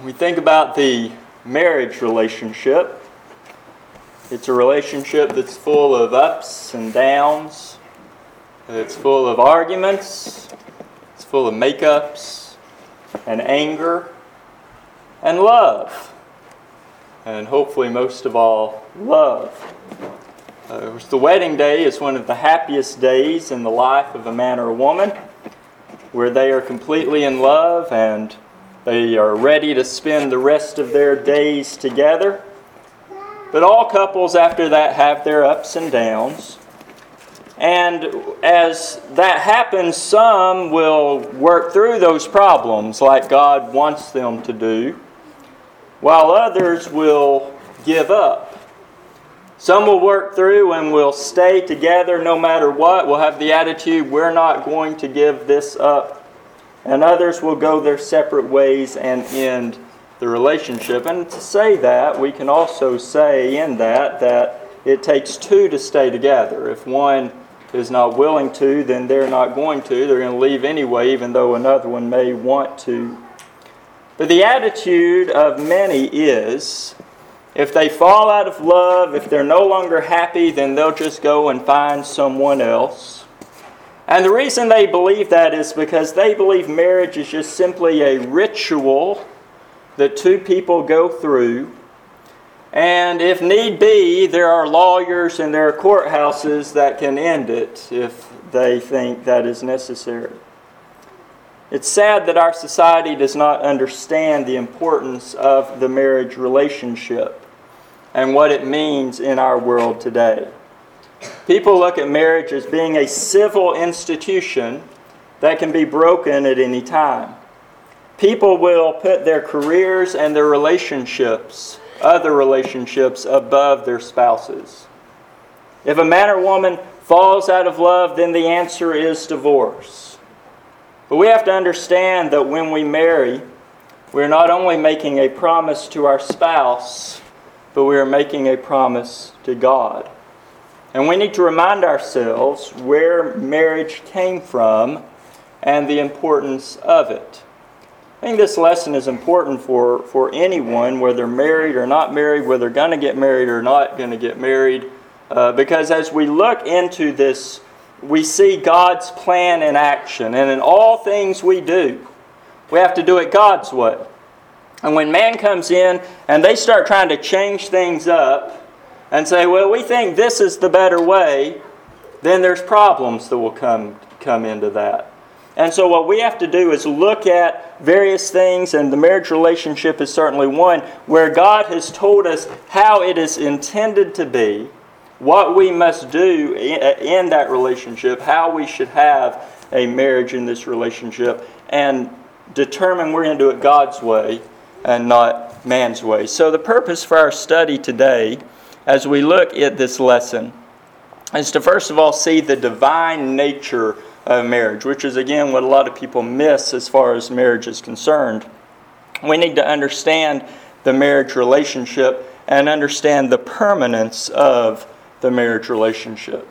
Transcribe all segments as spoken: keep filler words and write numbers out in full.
we think about the marriage relationship, it's a relationship that's full of ups and downs. It's full of arguments. It's full of makeups and anger and love. And hopefully most of all, love. Uh, the wedding day is one of the happiest days in the life of a man or a woman, where they are completely in love and they are ready to spend the rest of their days together. But all couples after that have their ups and downs. And as that happens, some will work through those problems like God wants them to do, while others will give up. Some will work through and will stay together no matter what. Will have the attitude, we're not going to give this up. And others will go their separate ways and end the relationship. And to say that, we can also say in that that it takes two to stay together. If one is not willing to, then they're not going to. They're going to leave anyway, even though another one may want to. But the attitude of many is, if they fall out of love, if they're no longer happy, then they'll just go and find someone else. And the reason they believe that is because they believe marriage is just simply a ritual that two people go through. And if need be, there are lawyers and there are courthouses that can end it if they think that is necessary. It's sad that our society does not understand the importance of the marriage relationship and what it means in our world today. People look at marriage as being a civil institution that can be broken at any time. People will put their careers and their relationships, other relationships, above their spouses. If a man or woman falls out of love, then the answer is divorce. But we have to understand that when we marry, we're not only making a promise to our spouse, but we are making a promise to God. And we need to remind ourselves where marriage came from and the importance of it. I think this lesson is important for, for anyone, whether married or not married, whether going to get married or not going to get married. Uh, because as we look into this, we see God's plan in action. And in all things we do, we have to do it God's way. And when man comes in and they start trying to change things up and say, well, we think this is the better way, then there's problems that will come, come into that. And so what we have to do is look at various things, and the marriage relationship is certainly one, where God has told us how it is intended to be, what we must do in that relationship, how we should have a marriage in this relationship, and determine we're going to do it God's way and not man's way. So the purpose for our study today, as we look at this lesson, is to first of all see the divine nature of marriage, which is again what a lot of people miss as far as marriage is concerned. We need to understand the marriage relationship and understand the permanence of the marriage relationship.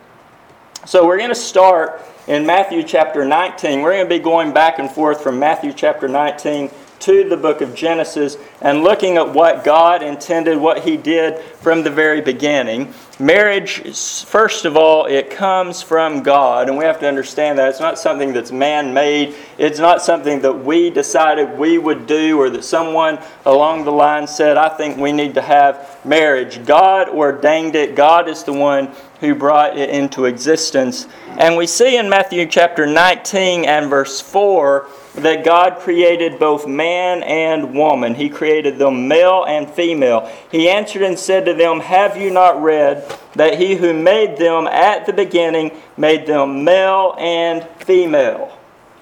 So we're going to start in Matthew chapter nineteen. We're going to be going back and forth from Matthew chapter nineteen to the book of Genesis and looking at what God intended, what He did from the very beginning. Marriage, first of all, it comes from God, and we have to understand that. It's not something that's man-made. It's not something that we decided we would do or that someone along the line said, I think we need to have marriage. God ordained it. God is the one who brought it into existence. And we see in Matthew chapter nineteen and verse four that God created both man and woman. He created them male and female. He answered and said to them, have you not read that He who made them at the beginning made them male and female?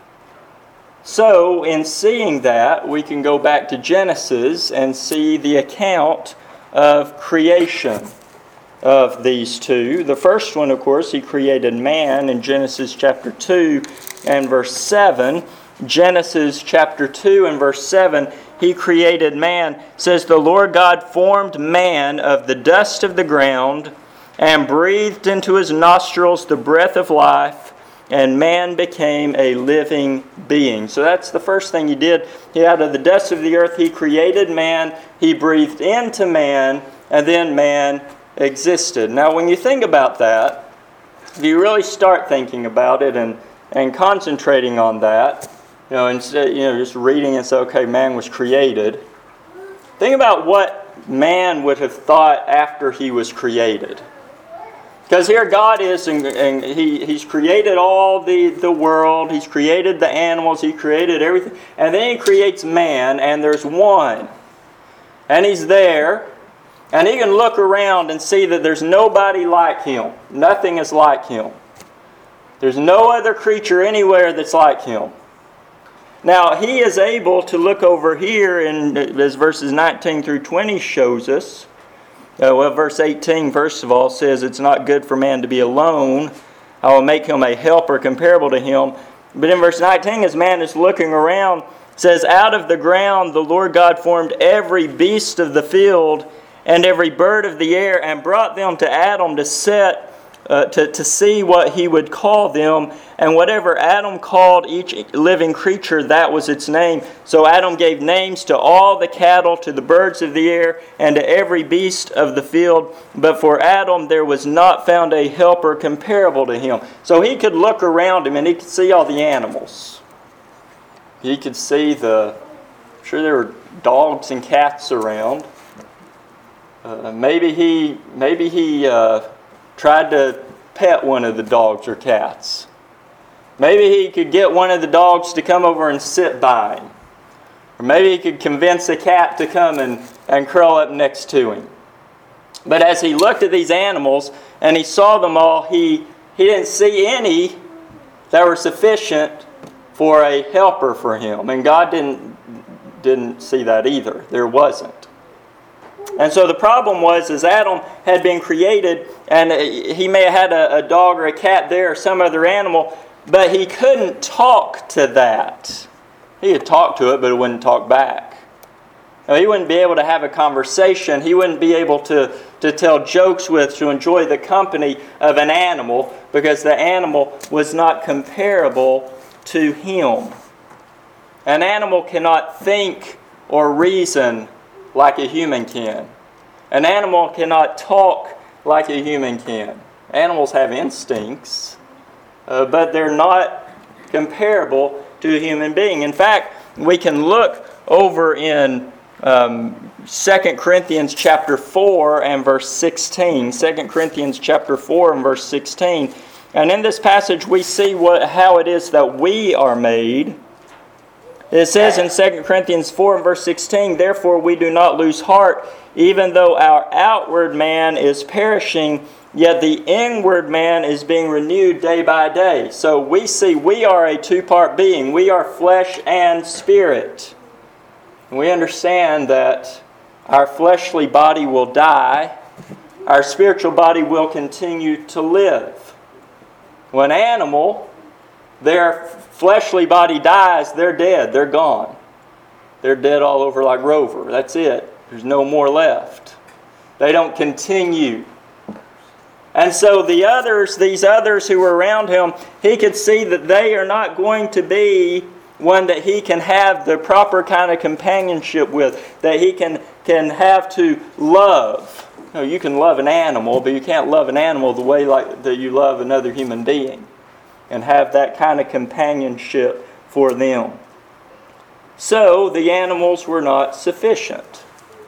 So, in seeing that, we can go back to Genesis and see the account of creation of these two. The first one, of course, He created man in Genesis chapter two and verse seven. Genesis chapter two and verse seven, He created man. It says, the Lord God formed man of the dust of the ground and breathed into his nostrils the breath of life, and man became a living being. So that's the first thing he did. He, out of the dust of the earth, he created man, he breathed into man, and then man existed. Now, when you think about that, if you really start thinking about it and, and concentrating on that, you know, instead, you know, just reading and say, okay, man was created. Think about what man would have thought after he was created. Because here God is, and, and he, He's created all the, the world, He's created the animals, He created everything, and then He creates man, and there's one. And He's there, and He can look around and see that there's nobody like Him. Nothing is like Him. There's no other creature anywhere that's like Him. Now, He is able to look over here, and as verses nineteen through twenty shows us, Uh, well, verse eighteen, first of all, says, it's not good for man to be alone. I will make him a helper comparable to him. But in verse nineteen, as man is looking around, it says, out of the ground the Lord God formed every beast of the field and every bird of the air and brought them to Adam to set, uh, to, to see what he would call them. And whatever Adam called each living creature, that was its name. So Adam gave names to all the cattle, to the birds of the air, and to every beast of the field. But for Adam there was not found a helper comparable to him. So he could look around him and he could see all the animals. He could see the, I'm sure there were dogs and cats around. Uh, maybe he, maybe he uh, tried to pet one of the dogs or cats. Maybe he could get one of the dogs to come over and sit by him. Or maybe he could convince a cat to come and, and curl up next to him. But as he looked at these animals and he saw them all, he, he didn't see any that were sufficient for a helper for him. And God didn't, didn't see that either. There wasn't. And so the problem was, as Adam had been created, and he may have had a, a dog or a cat there or some other animal, but he couldn't talk to that. He could talk to it, but it wouldn't talk back. Now, he wouldn't be able to have a conversation. He wouldn't be able to, to tell jokes with, to enjoy the company of an animal, because the animal was not comparable to him. An animal cannot think or reason like a human can. An animal cannot talk like a human can. Animals have instincts. Uh, but they're not comparable to a human being. In fact, we can look over in um, Second Corinthians chapter four and verse sixteen. Second Corinthians chapter four and verse sixteen. And in this passage we see what how it is that we are made. It says in Second Corinthians four and verse sixteen, therefore we do not lose heart, even though our outward man is perishing, yet the inward man is being renewed day by day. So we see we are a two-part being. We are flesh and spirit. And we understand that our fleshly body will die. Our spiritual body will continue to live. When an animal, their fleshly body dies, they're dead. They're gone. They're dead all over like Rover. That's it. There's no more left. They don't continue. And so the others, these others who were around him, he could see that they are not going to be one that he can have the proper kind of companionship with, that he can, can have to love. You know, you can love an animal, but you can't love an animal the way like that you love another human being and have that kind of companionship for them. So the animals were not sufficient.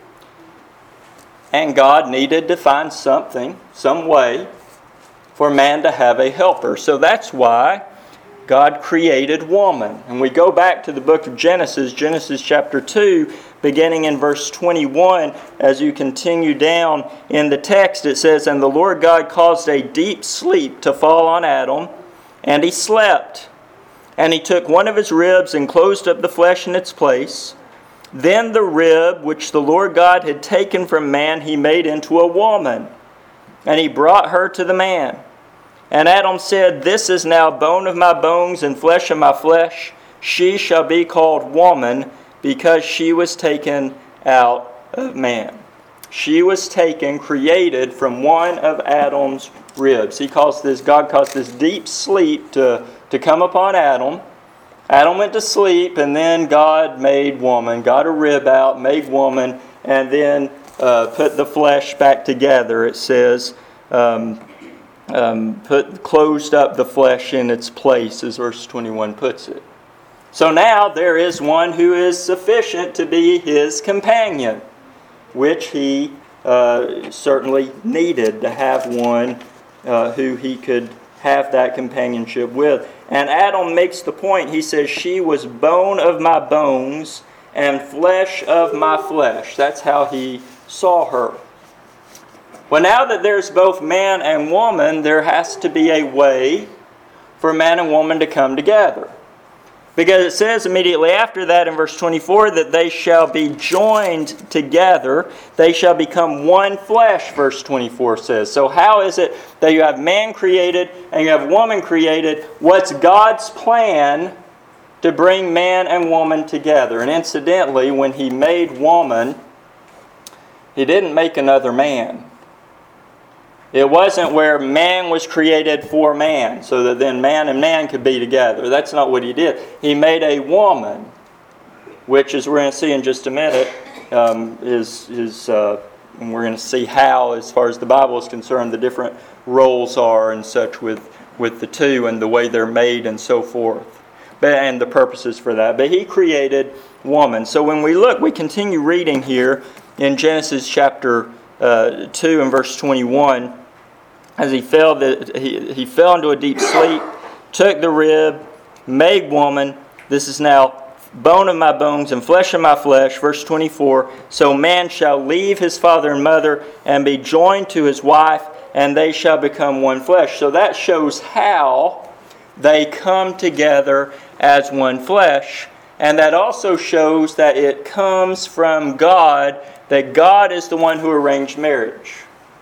And God needed to find something, some way, for man to have a helper. So that's why God created woman. And we go back to the book of Genesis, Genesis chapter two, beginning in verse twenty-one. As you continue down in the text, it says, and the Lord God caused a deep sleep to fall on Adam, and he slept. And he took one of his ribs and closed up the flesh in its place. Then the rib which the Lord God had taken from man he made into a woman, and he brought her to the man. And Adam said, this is now bone of my bones and flesh of my flesh. She shall be called woman, because she was taken out of man. She was taken, created from one of Adam's ribs. He calls this, God calls this deep sleep to, to come upon Adam. Adam went to sleep, and then God made woman, got a rib out, made woman, and then uh, put the flesh back together. It says, um, um, put closed up the flesh in its place, as verse twenty-one puts it. So now there is one who is sufficient to be his companion, which he uh, certainly needed to have one uh, who he could have that companionship with. And Adam makes the point, he says, she was bone of my bones and flesh of my flesh. That's how he saw her. Well, now that there's both man and woman, there has to be a way for man and woman to come together. Because it says immediately after that in verse twenty-four that they shall be joined together. They shall become one flesh, verse twenty-four says. So how is it that you have man created and you have woman created? What's God's plan to bring man and woman together? And incidentally, when He made woman, He didn't make another man. It wasn't where man was created for man, so that then man and man could be together. That's not what He did. He made a woman, which, as we're going to see in just a minute, um, is, is uh, and we're going to see how, as far as the Bible is concerned, the different roles are and such with, with the two and the way they're made and so forth, but, and the purposes for that. But He created woman. So when we look, we continue reading here in Genesis chapter uh, two and verse twenty-one. As he fell, the, he, he fell into a deep sleep, took the rib, made woman. This is now bone of my bones and flesh of my flesh. Verse twenty-four, so man shall leave his father and mother and be joined to his wife, and they shall become one flesh. So that shows how they come together as one flesh. And that also shows that it comes from God, that God is the one who arranged marriage.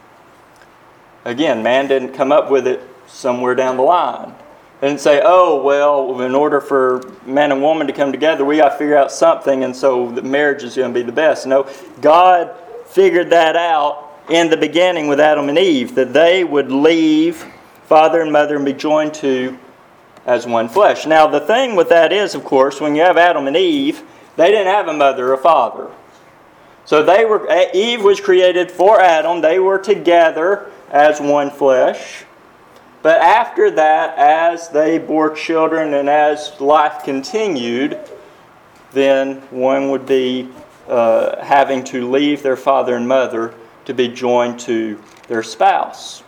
Again, man didn't come up with it somewhere down the line. They didn't say, oh, well, in order for man and woman to come together, we got to figure out something, and so the marriage is going to be the best. No, God figured that out in the beginning with Adam and Eve, that they would leave father and mother and be joined to as one flesh. Now, the thing with that is, of course, when you have Adam and Eve, they didn't have a mother or father. So they were. Eve was created for Adam. They were together as one flesh. But after that, as they bore children and as life continued, then one would be uh, having to leave their father and mother to be joined to their spouse.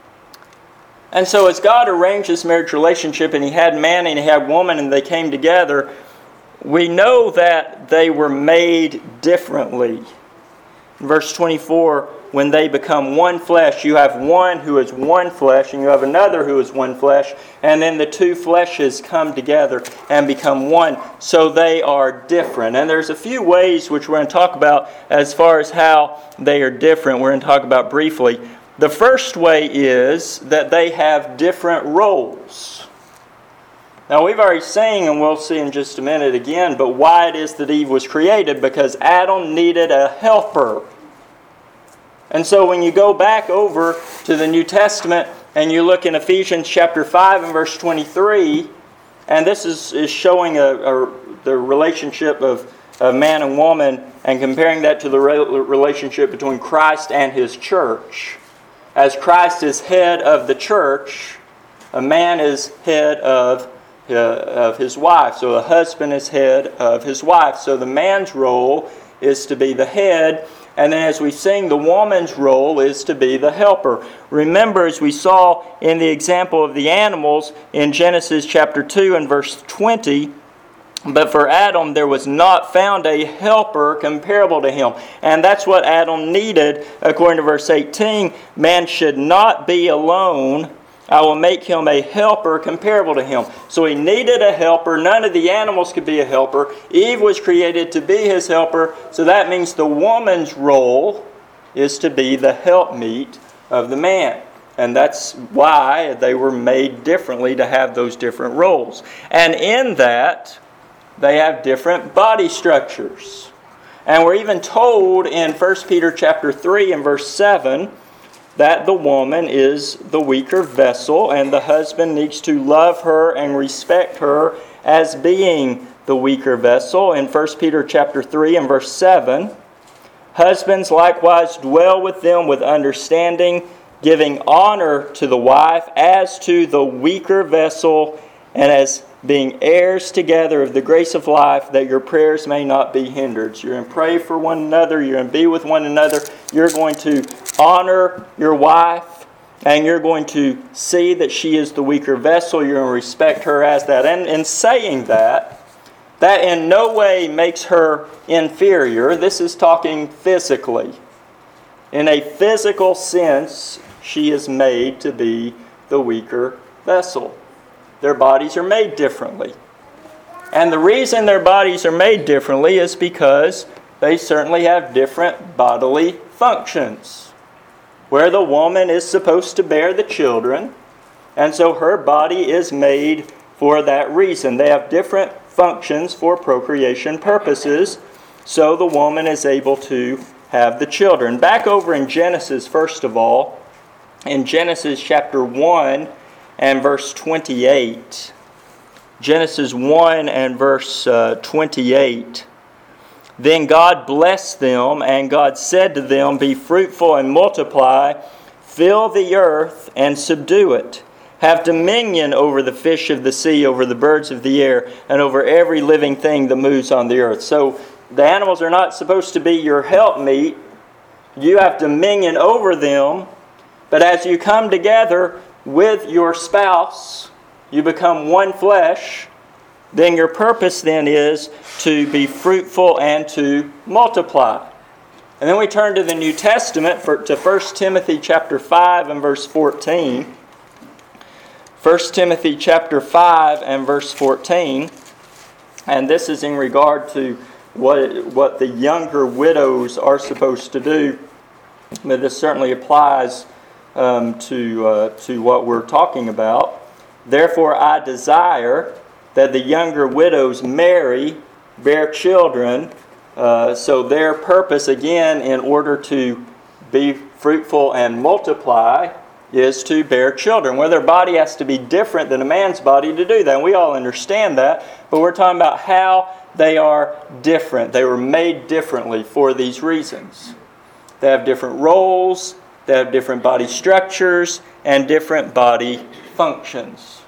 And so as God arranged this marriage relationship, and He had man and He had woman, and they came together, we know that they were made differently. In verse twenty-four, when they become one flesh, you have one who is one flesh, and you have another who is one flesh, and then the two fleshes come together and become one, so they are different. And there's a few ways which we're going to talk about as far as how they are different. We're going to talk about briefly. The first way is that they have different roles. Now, we've already seen, and we'll see in just a minute again, but why it is that Eve was created, because Adam needed a helper. And so when you go back over to the New Testament and you look in Ephesians chapter five and verse twenty-three, and this is, is showing a, a, the relationship of, of man and woman and comparing that to the re- relationship between Christ and His church. As Christ is head of the church, a man is head of, uh, of his wife. So a husband is head of his wife. So the man's role is to be the head. And then as we sing, the woman's role is to be the helper. Remember, as we saw in the example of the animals in Genesis chapter two and verse twenty, but for Adam there was not found a helper comparable to him. And that's what Adam needed, according to verse eighteen. Man should not be alone. I will make him a helper comparable to him. So he needed a helper. None of the animals could be a helper. Eve was created to be his helper. So that means the woman's role is to be the helpmeet of the man. And that's why they were made differently, to have those different roles. And in that, they have different body structures. And we're even told in First Peter chapter three and verse seven that the woman is the weaker vessel, and the husband needs to love her and respect her as being the weaker vessel. In First Peter chapter three and verse seven, husbands likewise dwell with them with understanding, giving honor to the wife as to the weaker vessel, and as being heirs together of the grace of life, that your prayers may not be hindered. So you're going to pray for one another, you're going to be with one another, you're going to honor your wife, and you're going to see that she is the weaker vessel, you're going to respect her as that. And in saying that, that in no way makes her inferior. This is talking physically. In a physical sense, she is made to be the weaker vessel. Their bodies are made differently. And the reason their bodies are made differently is because they certainly have different bodily functions. Where the woman is supposed to bear the children, and so her body is made for that reason. They have different functions for procreation purposes, so the woman is able to have the children. Back over in Genesis, first of all, in Genesis chapter one and verse twenty-eight. Genesis one and verse uh, twenty-eight. Then God blessed them, and God said to them, be fruitful and multiply, fill the earth and subdue it. Have dominion over the fish of the sea, over the birds of the air, and over every living thing that moves on the earth. So the animals are not supposed to be your helpmeet. You have dominion over them. But as you come together with your spouse, you become one flesh. Then your purpose then is to be fruitful and to multiply. And then we turn to the New Testament, for, to First Timothy chapter five and verse fourteen. First Timothy chapter five and verse fourteen. And this is in regard to what, what the younger widows are supposed to do. But this certainly applies um, to, uh, to what we're talking about. Therefore I desire that the younger widows marry, bear children. Uh, so their purpose, again, in order to be fruitful and multiply, is to bear children. Well, their body has to be different than a man's body to do that. And we all understand that. But we're talking about how they are different. They were made differently for these reasons. They have different roles, they have different body structures, and different body functions.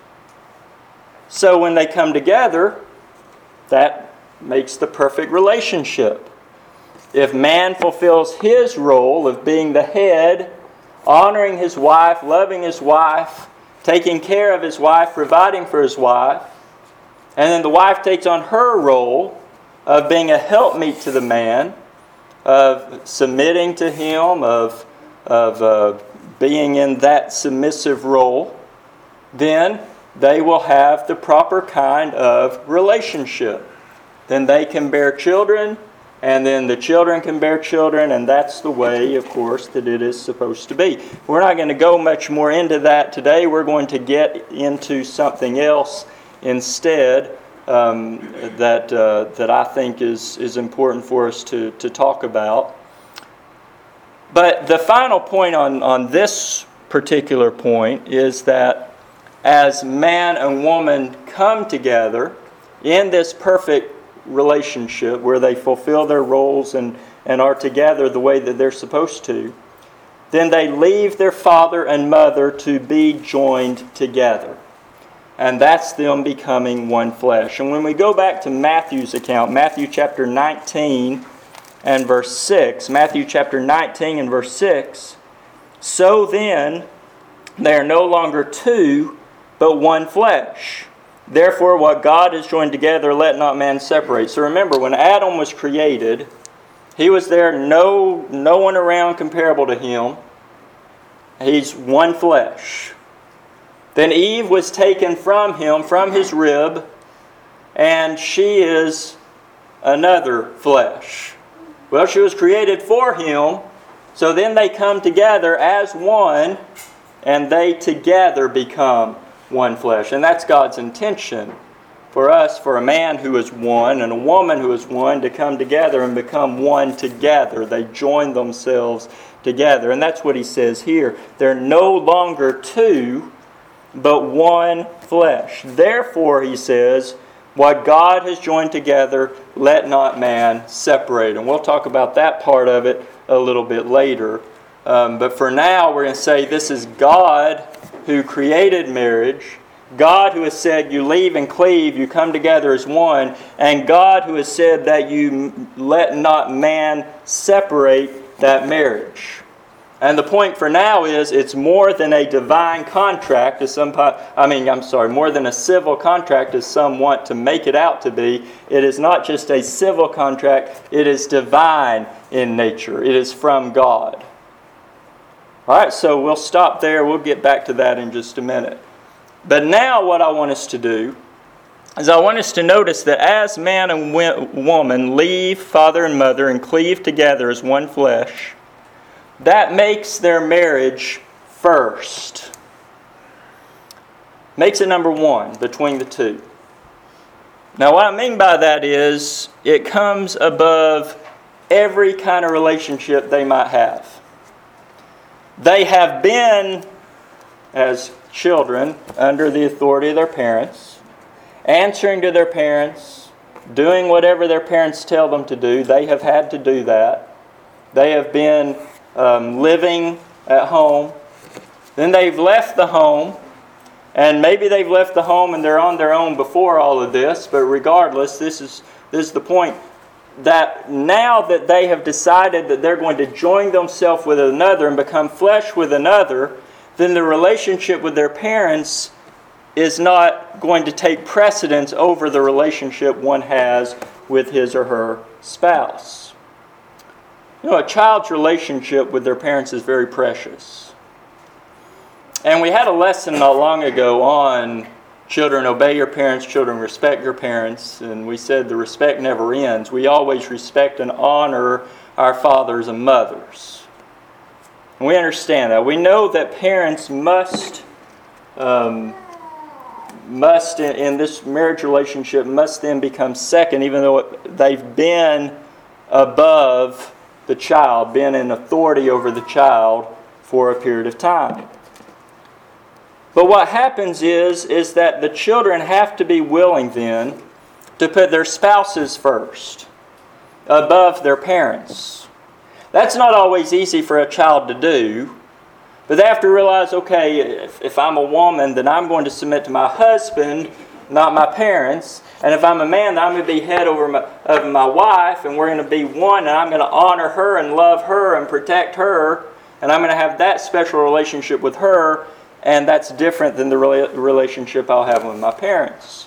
So when they come together, that makes the perfect relationship. If man fulfills his role of being the head, honoring his wife, loving his wife, taking care of his wife, providing for his wife, and then the wife takes on her role of being a helpmeet to the man, of submitting to him, of, of uh, being in that submissive role, then they will have the proper kind of relationship. Then they can bear children, and then the children can bear children, and that's the way, of course, that it is supposed to be. We're not going to go much more into that today. We're going to get into something else instead um, that uh, that I think is, is important for us to, to talk about. But the final point on, on this particular point is that as man and woman come together in this perfect relationship where they fulfill their roles and, and are together the way that they're supposed to, then they leave their father and mother to be joined together. And that's them becoming one flesh. And when we go back to Matthew's account, Matthew chapter nineteen and verse six, Matthew chapter nineteen and verse six, so then they are no longer two, but one flesh. Therefore, what God has joined together, let not man separate. So remember, when Adam was created, he was there, no, no one around comparable to him. He's one flesh. Then Eve was taken from him, from his rib, and she is another flesh. Well, she was created for him, so then they come together as one, and they together become one flesh. And that's God's intention, for us, for a man who is one and a woman who is one to come together and become one together. They join themselves together. And that's what he says here. They're no longer two, but one flesh. Therefore, he says, what God has joined together, let not man separate. And we'll talk about that part of it a little bit later. Um, but for now, we're going to say this is God who created marriage, God who has said you leave and cleave, you come together as one, and God who has said that you let not man separate that marriage. And the point for now is it's more than a divine contract, as some, I mean, I'm sorry, more than a civil contract as some want to make it out to be. It is not just a civil contract, it is divine in nature. It is from God. All right, so we'll stop there. We'll get back to that in just a minute. But now what I want us to do is I want us to notice that as man and woman leave father and mother and cleave together as one flesh, that makes their marriage first. Makes it number one between the two. Now what I mean by that is it comes above every kind of relationship they might have. They have been, as children, under the authority of their parents, answering to their parents, doing whatever their parents tell them to do. They have had to do that. They have been um, living at home. Then they've left the home, and maybe they've left the home and they're on their own before all of this, but regardless, this is, this is the point. That now that they have decided that they're going to join themselves with another and become flesh with another, then the relationship with their parents is not going to take precedence over the relationship one has with his or her spouse. You know, a child's relationship with their parents is very precious. And we had a lesson not long ago on children obey your parents, children respect your parents, and we said the respect never ends. We always respect and honor our fathers and mothers. And we understand that. We know that parents must, um, must in, in this marriage relationship, must then become second, even though they've been above the child, been in authority over the child for a period of time. But what happens is, is that the children have to be willing then to put their spouses first, above their parents. That's not always easy for a child to do, but they have to realize, okay, if, if I'm a woman, then I'm going to submit to my husband, not my parents. And if I'm a man, then I'm going to be head over my, over my wife, and we're going to be one, and I'm going to honor her and love her and protect her, and I'm going to have that special relationship with her. And that's different than the relationship I'll have with my parents.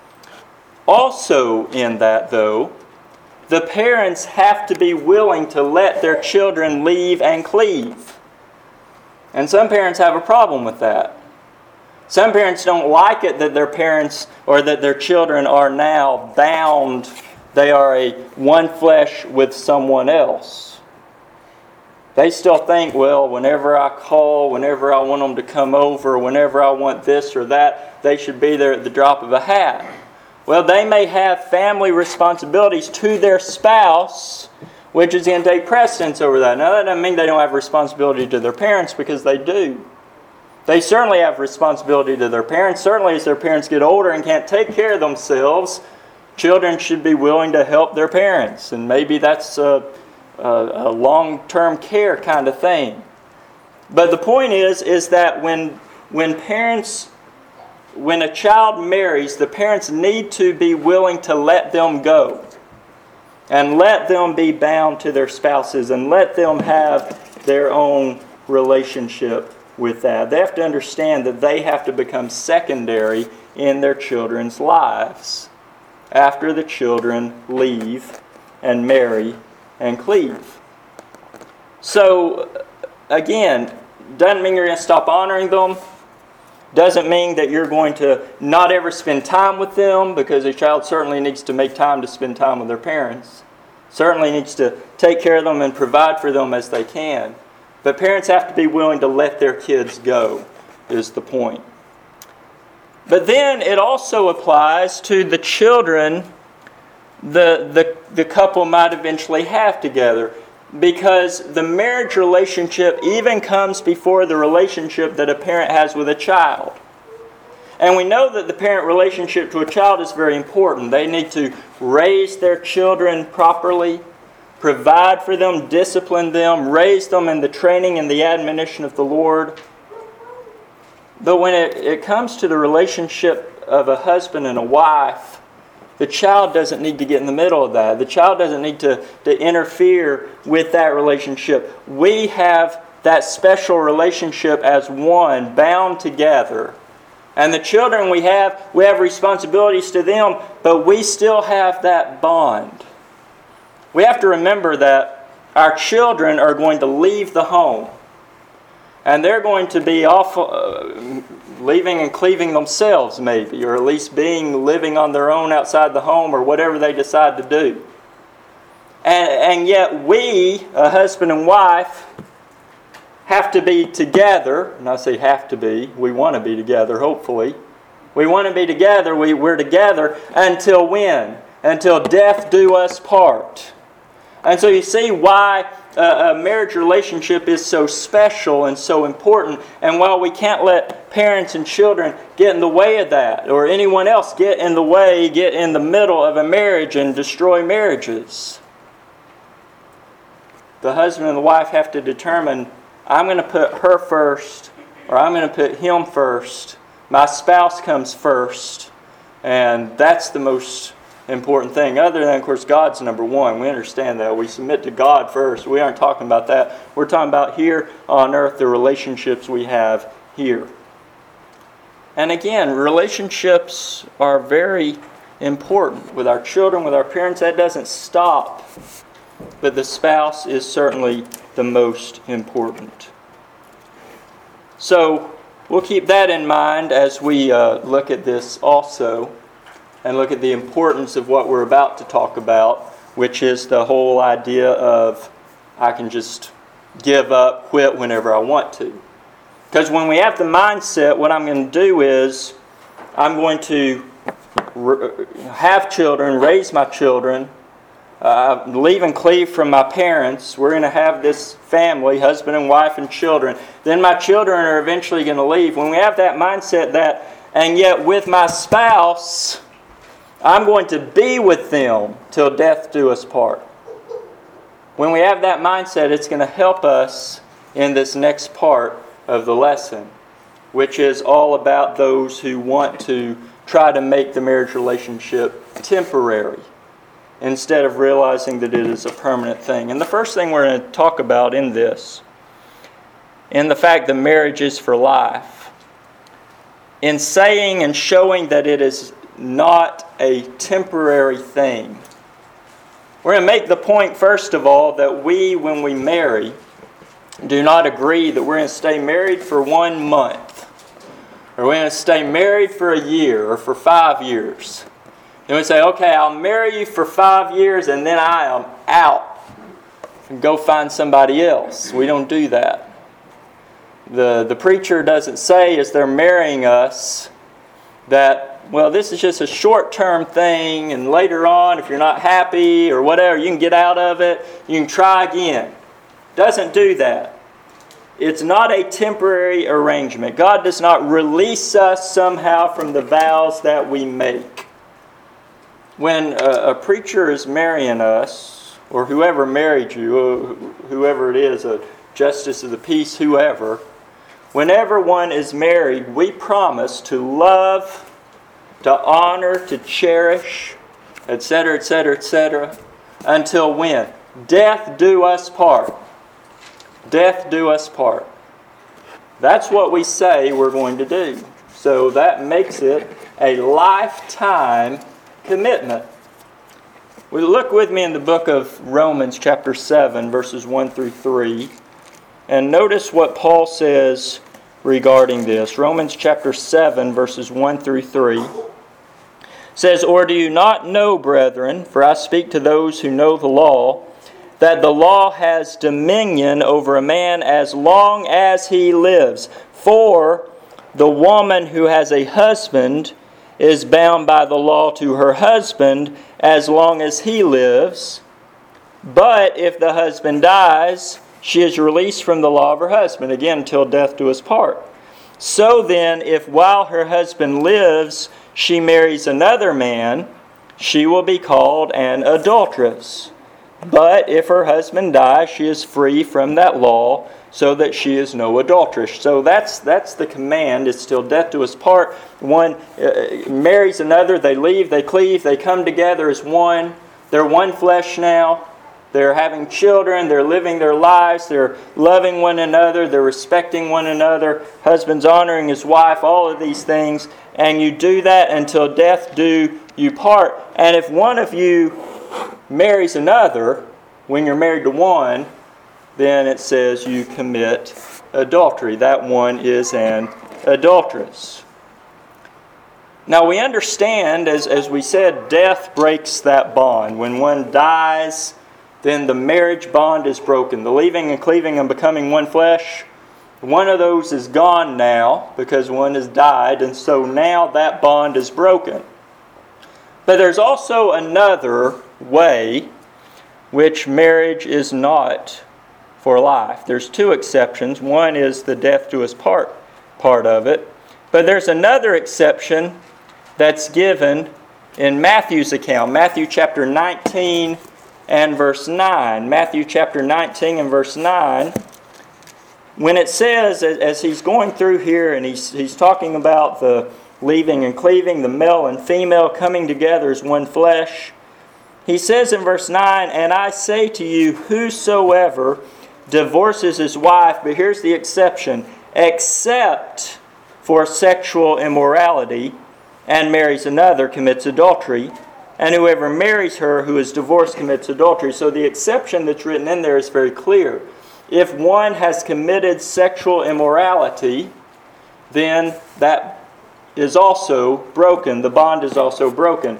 Also in that, though, the parents have to be willing to let their children leave and cleave. And some parents have a problem with that. Some parents don't like it that their parents or that their children are now bound. They are a one flesh with someone else. They still think, well, whenever I call, whenever I want them to come over, whenever I want this or that, they should be there at the drop of a hat. Well, they may have family responsibilities to their spouse, which is going to take precedence over that. Now, that doesn't mean they don't have responsibility to their parents, because they do. They certainly have responsibility to their parents. Certainly, as their parents get older and can't take care of themselves, children should be willing to help their parents. And maybe that's Uh, a long-term care kind of thing. But the point is, is that when when parents, when a child marries, the parents need to be willing to let them go. And let them be bound to their spouses. And let them have their own relationship with that. They have to understand that they have to become secondary in their children's lives after the children leave and marry and cleave. So, again, doesn't mean you're going to stop honoring them. Doesn't mean that you're going to not ever spend time with them, because a child certainly needs to make time to spend time with their parents. Certainly needs to take care of them and provide for them as they can. But parents have to be willing to let their kids go, is the point. But then it also applies to the children the, the, the couple might eventually have together. Because the marriage relationship even comes before the relationship that a parent has with a child. And we know that the parent relationship to a child is very important. They need to raise their children properly, provide for them, discipline them, raise them in the training and the admonition of the Lord. But when it, it comes to the relationship of a husband and a wife, the child doesn't need to get in the middle of that. The child doesn't need to, to interfere with that relationship. We have that special relationship as one, bound together. And the children we have, we have responsibilities to them, but we still have that bond. We have to remember that our children are going to leave the home. And they're going to be off, uh, leaving and cleaving themselves maybe, or at least being living on their own outside the home or whatever they decide to do. And, and yet we, a husband and wife, have to be together. And I say have to be. We want to be together, hopefully. We want to be together. We, we're together until when? Until death do us part. And so you see why a marriage relationship is so special and so important. And while we can't let parents and children get in the way of that, or anyone else get in the way, get in the middle of a marriage and destroy marriages, the husband and the wife have to determine, I'm going to put her first, or I'm going to put him first. My spouse comes first. And that's the most important thing. Other than, of course, God's number one. We understand that. We submit to God first. We aren't talking about that. We're talking about here on earth, the relationships we have here. And again, relationships are very important with our children, with our parents. That doesn't stop. But the spouse is certainly the most important. So we'll keep that in mind as we uh, look at this also. And look at the importance of what we're about to talk about, which is the whole idea of I can just give up, quit whenever I want to. Because when we have the mindset, what I'm going to do is I'm going to have children, raise my children, uh, leave and cleave from my parents. We're going to have this family, husband and wife and children. Then my children are eventually going to leave. When we have that mindset that, and yet with my spouse, I'm going to be with them till death do us part. When we have that mindset, it's going to help us in this next part of the lesson, which is all about those who want to try to make the marriage relationship temporary instead of realizing that it is a permanent thing. And the first thing we're going to talk about in this, in the fact that marriage is for life, in saying and showing that it is not a temporary thing. We're going to make the point, first of all, that we, when we marry, do not agree that we're going to stay married for one month, or we're going to stay married for a year, or for five years. Then we say, okay, I'll marry you for five years, and then I am out. And go find somebody else. We don't do that. The, the preacher doesn't say, as they're marrying us, that well, this is just a short-term thing, and later on, if you're not happy or whatever, you can get out of it, you can try again. Doesn't do that. It's not a temporary arrangement. God does not release us somehow from the vows that we make. When a, a preacher is marrying us, or whoever married you, whoever it is, a justice of the peace, whoever, whenever one is married, we promise to love, to honor, to cherish, et cetera, et cetera, et cetera, until when? Death do us part. Death do us part. That's what we say we're going to do. So that makes it a lifetime commitment. Well, look with me in the book of Romans chapter seven, verses one through three, and notice what Paul says regarding this. Romans chapter seven, verses one through three. Says, or do you not know, brethren, for I speak to those who know the law, that the law has dominion over a man as long as he lives. For the woman who has a husband is bound by the law to her husband as long as he lives. But if the husband dies, she is released from the law of her husband, again, till death do us part. So then, if while her husband lives, she marries another man, she will be called an adulteress. But if her husband dies, she is free from that law, so that she is no adulteress. So that's that's the command. It's till death do us part. One uh, marries another, they leave, they cleave, they come together as one. They're one flesh now. They're having children, they're living their lives, they're loving one another, they're respecting one another, husband's honoring his wife, all of these things. And you do that until death do you part. And if one of you marries another, when you're married to one, then it says you commit adultery. That one is an adulteress. Now we understand, as, as we said, death breaks that bond. When one dies, then the marriage bond is broken. The leaving and cleaving and becoming one flesh, one of those is gone now because one has died, and so now that bond is broken. But there's also another way which marriage is not for life. There's two exceptions. One is the death do us part part of it. But there's another exception that's given in Matthew's account. Matthew chapter nineteen and verse nine. Matthew chapter nineteen and verse nine. When it says, as he's going through here and he's, he's talking about the leaving and cleaving, the male and female coming together as one flesh, he says in verse nine, "And I say to you, whosoever divorces his wife," but here's the exception, "except for sexual immorality, and marries another, commits adultery. And whoever marries her who is divorced commits adultery." So the exception that's written in there is very clear. If one has committed sexual immorality, then that is also broken. The bond is also broken.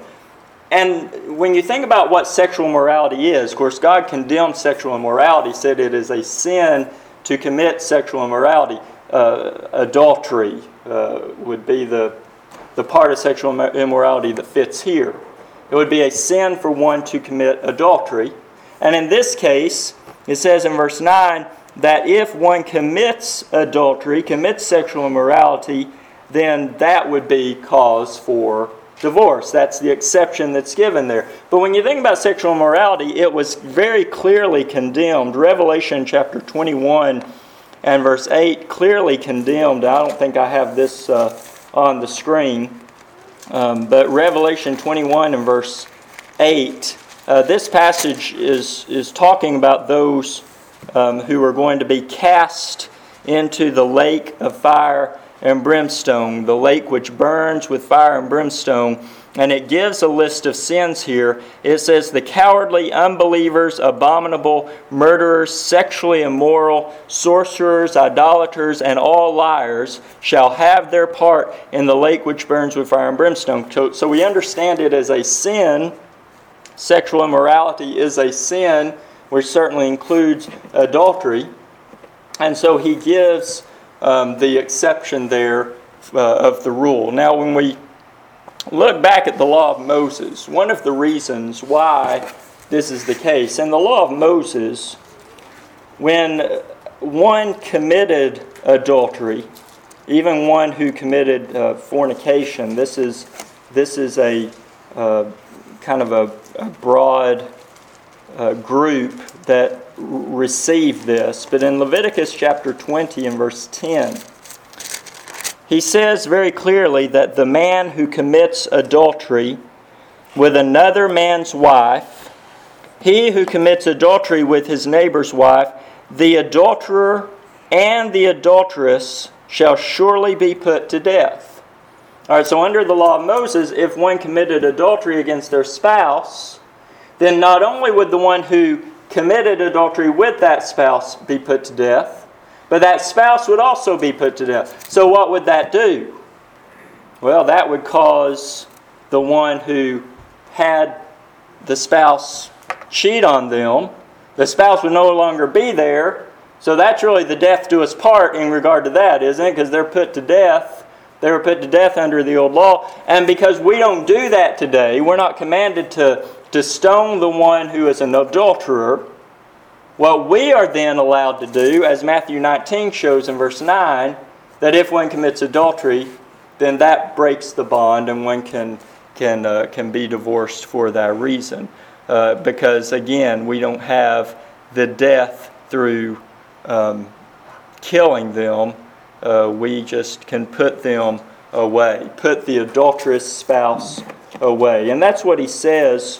And when you think about what sexual immorality is, of course, God condemned sexual immorality, said it is a sin to commit sexual immorality. Uh, adultery uh, would be the, the part of sexual immorality that fits here. It would be a sin for one to commit adultery. And in this case, it says in verse nine that if one commits adultery, commits sexual immorality, then that would be cause for divorce. That's the exception that's given there. But when you think about sexual immorality, it was very clearly condemned. Revelation chapter twenty-one and verse eight clearly condemned. I don't think I have this uh, on the screen. Um, but Revelation twenty-one and verse eight, uh, this passage is, is talking about those um, who are going to be cast into the lake of fire and brimstone, the lake which burns with fire and brimstone. And it gives a list of sins here. It says, "The cowardly, unbelievers, abominable, murderers, sexually immoral, sorcerers, idolaters, and all liars shall have their part in the lake which burns with fire and brimstone." So, so we understand it as a sin. Sexual immorality is a sin, which certainly includes adultery. And so he gives um, the exception there uh, of the rule. Now, when we look back at the law of Moses, one of the reasons why this is the case, in the law of Moses, when one committed adultery, even one who committed uh, fornication, this is this is a uh, kind of a, a broad uh, group that received this. But in Leviticus chapter twenty and verse ten, he says very clearly that the man who commits adultery with another man's wife, he who commits adultery with his neighbor's wife, the adulterer and the adulteress shall surely be put to death. All right, so under the law of Moses, if one committed adultery against their spouse, then not only would the one who committed adultery with that spouse be put to death, but that spouse would also be put to death. So what would that do? Well, that would cause the one who had the spouse cheat on them. The spouse would no longer be there. So that's really the death do us part in regard to that, isn't it? Because they're put to death They were put to death under the old law. And because we don't do that today, we're not commanded to, to stone the one who is an adulterer. What we are then allowed to do, as Matthew nineteen shows in verse nine, that if one commits adultery, then that breaks the bond and one can, can, uh, can be divorced for that reason. Uh, because, again, we don't have the death through um, killing them. Uh, we just can put them away, put the adulterous spouse away. And that's what he says.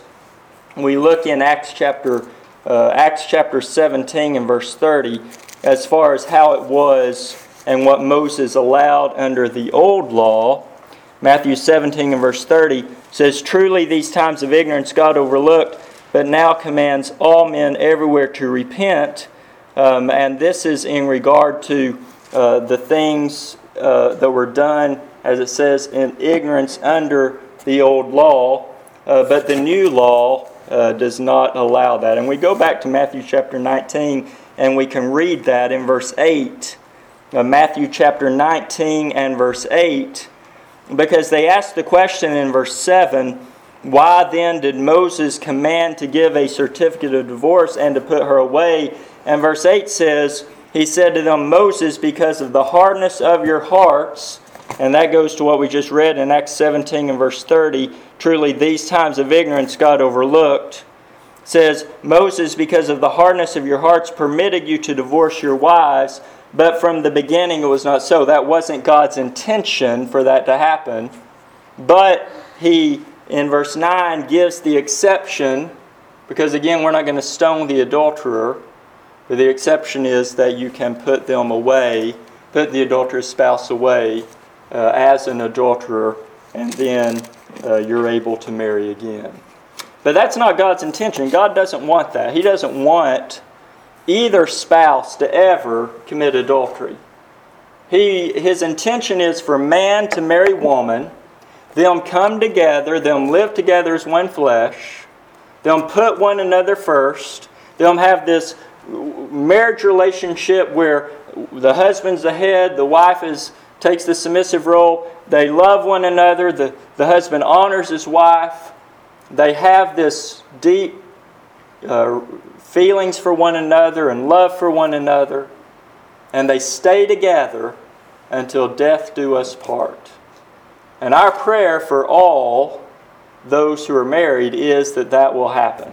We look in Acts chapter uh, Acts chapter seventeen and verse thirty as far as how it was and what Moses allowed under the old law. Matthew seventeen and verse thirty says, "Truly these times of ignorance God overlooked, but now commands all men everywhere to repent." Um, and this is in regard to uh, the things uh, that were done, as it says, in ignorance under the old law. Uh, but the new law uh, does not allow that. And we go back to Matthew chapter nineteen, and we can read that in verse eight. Uh, Matthew chapter nineteen and verse eight. Because they asked the question in verse seven, "Why then did Moses command to give a certificate of divorce and to put her away?" And verse eight says, he said to them, "Moses, because of the hardness of your hearts," and that goes to what we just read in Acts seventeen and verse thirty, "Truly these times of ignorance God overlooked," says, "Moses, because of the hardness of your hearts, permitted you to divorce your wives, but from the beginning it was not so." That wasn't God's intention for that to happen. But he, in verse nine, gives the exception, because again, we're not going to stone the adulterer. But the exception is that you can put them away, put the adulterous spouse away uh, as an adulterer, and then uh, you're able to marry again. But that's not God's intention. God doesn't want that. He doesn't want either spouse to ever commit adultery. He, his intention is for man to marry woman, them come together, them live together as one flesh, them put one another first, them have this marriage relationship where the husband's the head, the wife is takes the submissive role, they love one another, the, the husband honors his wife, they have this deep uh, feelings for one another and love for one another, and they stay together until death do us part. And our prayer for all those who are married is that that will happen.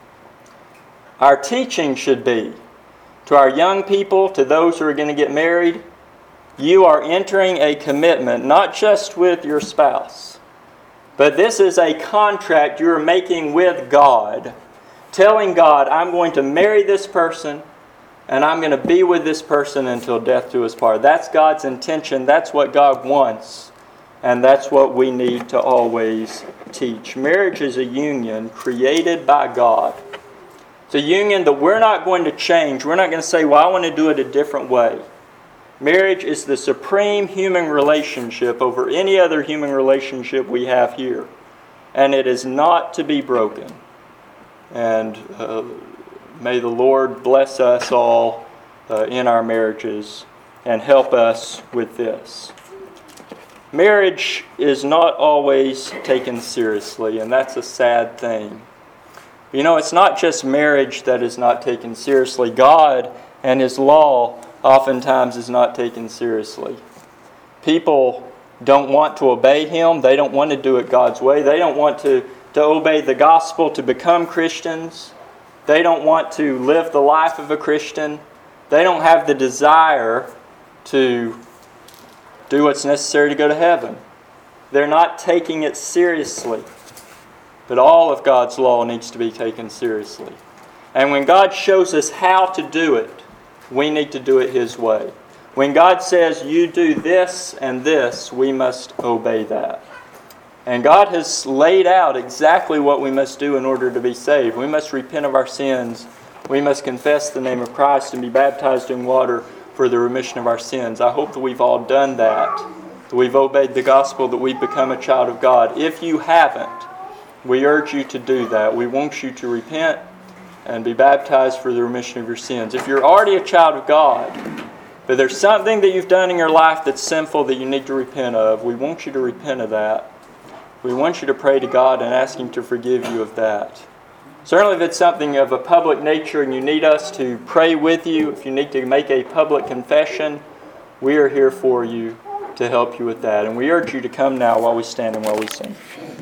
Our teaching should be to our young people, to those who are going to get married, you are entering a commitment, not just with your spouse, but this is a contract you're making with God, telling God, I'm going to marry this person, and I'm going to be with this person until death do us part. That's God's intention. That's what God wants. And that's what we need to always teach. Marriage is a union created by God. It's a union that we're not going to change. We're not going to say, well, I want to do it a different way. Marriage is the supreme human relationship over any other human relationship we have here. And it is not to be broken. And uh, may the Lord bless us all uh, in our marriages and help us with this. Marriage is not always taken seriously, and that's a sad thing. You know, it's not just marriage that is not taken seriously. God and His law oftentimes is not taken seriously. People don't want to obey Him. They don't want to do it God's way. They don't want to, to obey the gospel to become Christians. They don't want to live the life of a Christian. They don't have the desire to do what's necessary to go to heaven. They're not taking it seriously. But all of God's law needs to be taken seriously. And when God shows us how to do it, we need to do it His way. When God says, you do this and this, we must obey that. And God has laid out exactly what we must do in order to be saved. We must repent of our sins. We must confess the name of Christ and be baptized in water for the remission of our sins. I hope that we've all done that, that we've obeyed the gospel, that we've become a child of God. If you haven't, we urge you to do that. We want you to repent and be baptized for the remission of your sins. If you're already a child of God, But there's something that you've done in your life that's sinful that you need to repent of. We want you to repent of that. We want you to pray to God and ask Him to forgive you of that. Certainly if it's something of a public nature and you need us to pray with you, if you need to make a public confession, we are here for you to help you with that. And we urge you to come now while we stand and while we sing.